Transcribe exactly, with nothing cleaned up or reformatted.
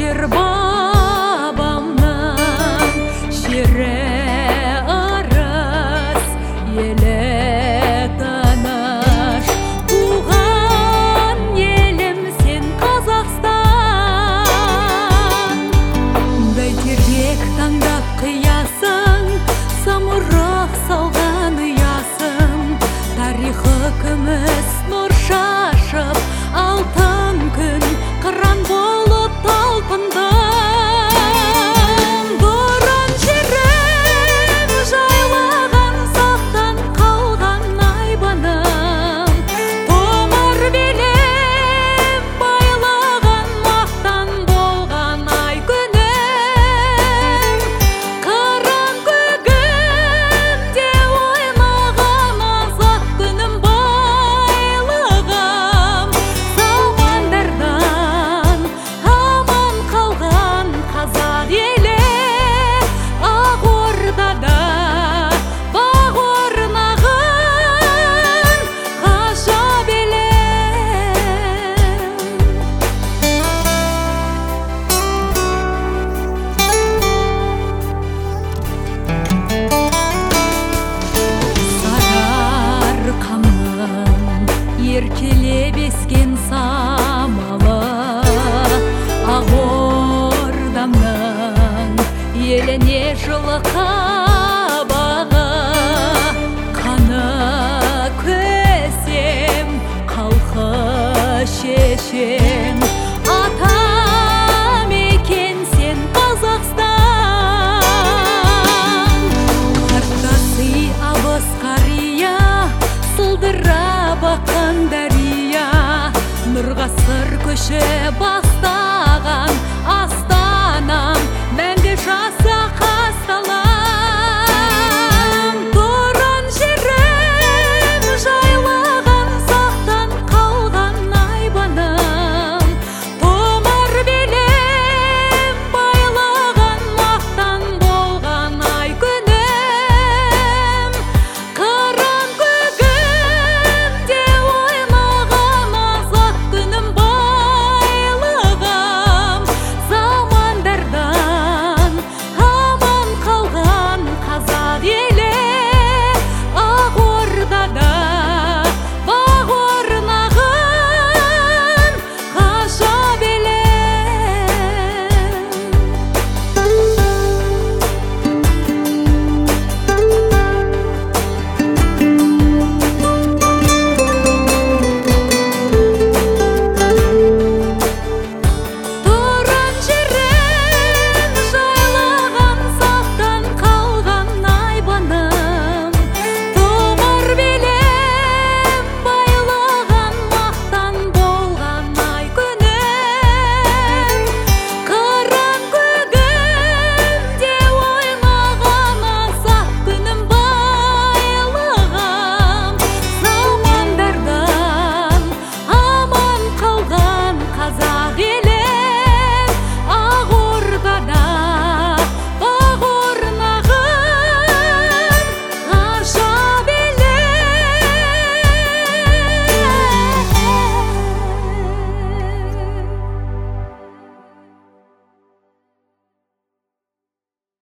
жер бабамнан шере арас еле танаш туған елім сен Қазақстан. Бәйтерек таңдап қиясың, самұрық салған ұясың, тарихы күміс нұр шашып, алтын күн қыран болып талпындым. Бұрын жерім жайлаған сақтан қалған айбыным, тұмар белем байлаған мақтан болған ай күнім. Қыран көгімде ойнаған азат күнім байлығым. Замандардан аман қалған қазақ елі, ақ ордада бақ орнаған ғажап елім. Сарыарқамның еркелеп ескен самалы, ақ ордамның еліне жылы қабағы, қаны көсем халқы шешен